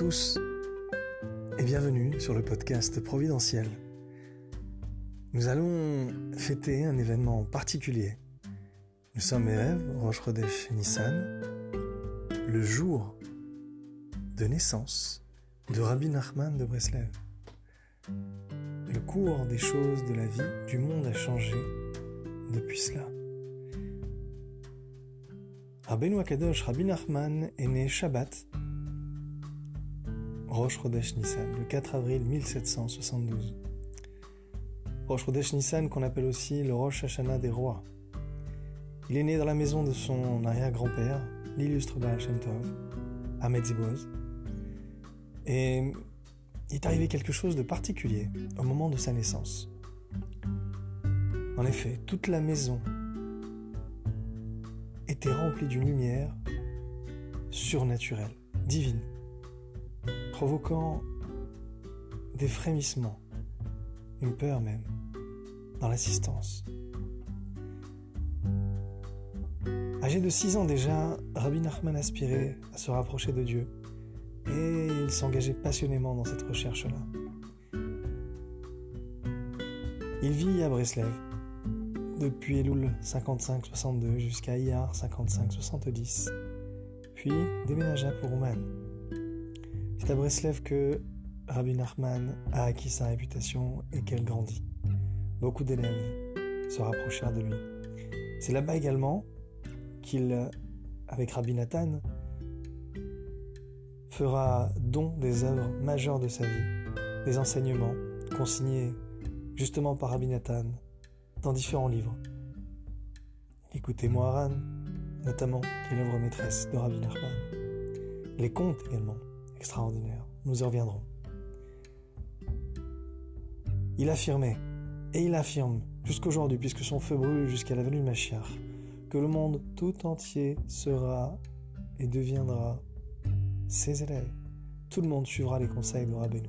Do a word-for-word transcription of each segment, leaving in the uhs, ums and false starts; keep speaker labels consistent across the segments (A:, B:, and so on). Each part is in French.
A: tous et bienvenue sur le podcast Providentiel. Nous allons fêter un événement particulier. Nous sommes Erev Rosh Chodesh Nissan, le jour de naissance de Rabbi Nachman de Breslev. Le cours des choses de la vie, du monde a changé depuis cela. Rabbeinu Akadosh, Rabbi Nachman, est né Shabbat, Rosh Chodesh Nissan, le quatre avril mille sept cent soixante-douze. Rosh Chodesh Nissan, qu'on appelle aussi le Rosh Hashanah des rois. Il est né dans la maison de son arrière-grand-père, l'illustre Baal Shem Tov, Ahmed Ziboz. Et il est arrivé quelque chose de particulier au moment de sa naissance. En effet, toute la maison était remplie d'une lumière surnaturelle, divine, provoquant des frémissements, une peur même, dans l'assistance. Âgé de six ans déjà, Rabbi Nachman aspirait à se rapprocher de Dieu et il s'engageait passionnément dans cette recherche-là. Il vit à Breslev depuis Elul cinquante-cinq soixante-deux jusqu'à Iyar cinquante-cinq soixante-dix, puis déménagea pour Ouman. C'est à Breslev que Rabbi Nachman a acquis sa réputation et qu'elle grandit. Beaucoup d'élèves se rapprochèrent de lui. C'est là-bas également qu'il, avec Rabbi Nathan, fera don des œuvres majeures de sa vie, des enseignements consignés justement par Rabbi Nathan dans différents livres. L'écoutez Moharan, notamment, qui est l'œuvre maîtresse de Rabbi Nachman. Les contes également, extraordinaires, nous y reviendrons. Il affirmait, et il affirme jusqu'aujourd'hui, puisque son feu brûle jusqu'à la venue de Mashiach, que le monde tout entier sera et deviendra ses élèves. Tout le monde suivra les conseils de Rabbeinu.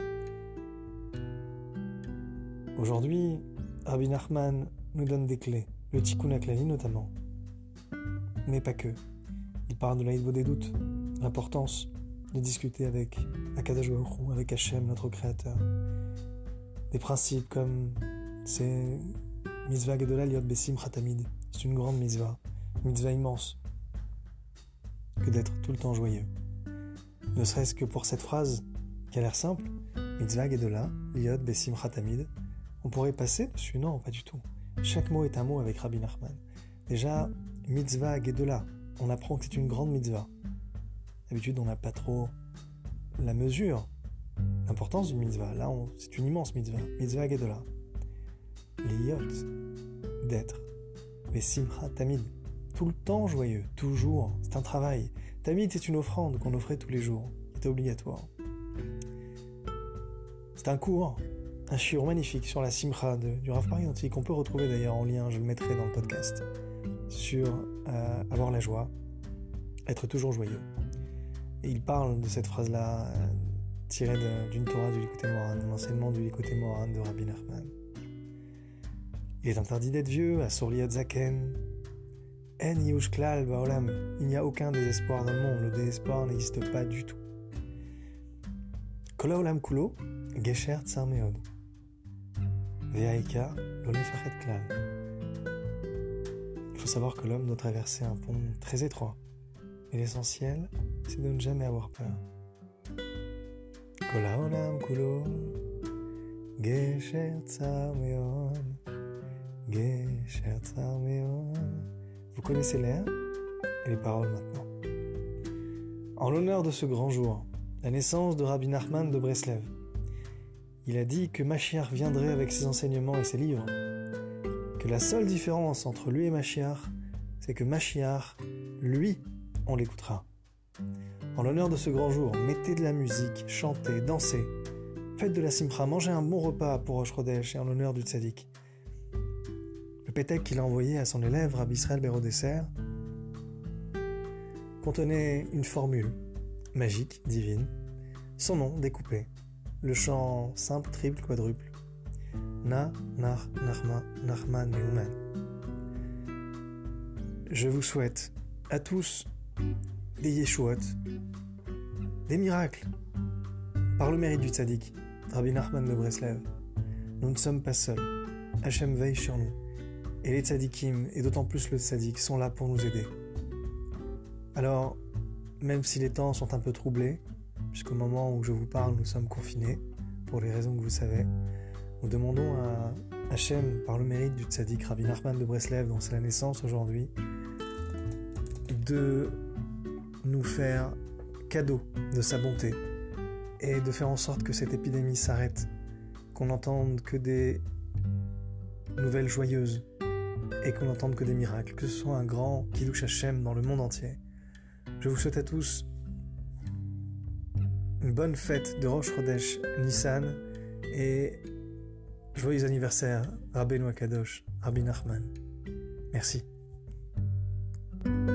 A: Aujourd'hui, Rabbi Nachman nous donne des clés, le Tikkun HaKlali notamment, mais pas que. Il parle de l'Aïd des doutes, l'importance de discuter avec Akadosh Baruch Hu, avec Hachem, notre Créateur. Des principes comme c'est mitzvah gedola liot besimcha tamid, c'est une grande mitzvah, une mitzvah immense, que d'être tout le temps joyeux. Ne serait-ce que pour cette phrase qui a l'air simple, mitzvah gedola liot besimcha tamid, on pourrait passer dessus, non, pas du tout. Chaque mot est un mot avec Rabbi Nachman. Déjà, mitzvah gedola, on apprend que c'est une grande mitzvah. D'habitude, on n'a pas trop la mesure, l'importance d'une mitzvah. Là, on, c'est une immense mitzvah, mitzvah gedola. Liot, d'être, besimcha tamid, tout le temps joyeux, toujours, c'est un travail. Tamid, c'est une offrande qu'on offrait tous les jours, qui était obligatoire. C'est un cours, un shiur magnifique sur la simcha de, du Rav Parianti, qu'on peut retrouver d'ailleurs en lien, je le mettrai dans le podcast, sur euh, avoir la joie, être toujours joyeux. Et il parle de cette phrase-là, euh, tirée de, d'une Torah du Likutei Moharan, de l'enseignement du Likutei Moharan de Rabbi Nachman. Il est interdit d'être vieux, asur liot zaken. En yush klal ba'olam. Il n'y a aucun désespoir dans le monde, le désespoir n'existe pas du tout. Kol ha'olam kulo, gesher tsar meod. Ve'ha'ikar lo lefachet klal. Il faut savoir que l'homme doit traverser un pont très étroit. Et l'essentiel, c'est de ne jamais avoir peur. Kol ha'olam kulo, gesher tsar meod. Gesher tsar meod. Vous connaissez l'air et les paroles maintenant. En l'honneur de ce grand jour, la naissance de Rabbi Nachman de Breslev, il a dit que Mashiach viendrait avec ses enseignements et ses livres, que la seule différence entre lui et Mashiach, c'est que Mashiach, lui, on l'écoutera. En l'honneur de ce grand jour, mettez de la musique, chantez, dansez, faites de la simcha, mangez un bon repas pour Rosh Chodesh et en l'honneur du tzaddik. Le pétek qu'il a envoyé à son élève, Rabbi Israël Berodesser, contenait une formule magique, divine, son nom découpé, le chant simple, triple, quadruple. Na, Nach, Nachma, Nachman, Meuman. Je vous souhaite à tous des yeshuot, des miracles, Par le mérite du tzaddik, Rabbi Nachman de Breslev, nous ne sommes pas seuls. Hachem veille sur nous. Et les tzaddikim, et d'autant plus le tzaddik, sont là pour nous aider. Alors, même si les temps sont un peu troublés, puisqu'au moment où je vous parle, nous sommes confinés, pour les raisons que vous savez, nous demandons à Hachem, par le mérite du tzaddik Rabbi Nachman de Breslev, dont c'est la naissance aujourd'hui, de nous faire cadeau de sa bonté et de faire en sorte que cette épidémie s'arrête, qu'on n'entende que des nouvelles joyeuses et qu'on n'entende que des miracles, que ce soit un grand Kiddush Hashem dans le monde entier. Je vous souhaite à tous une bonne fête de Rosh Chodesh Nissan et joyeux anniversaire Rabbeinu Akadosh, Rabbi Nachman. Merci.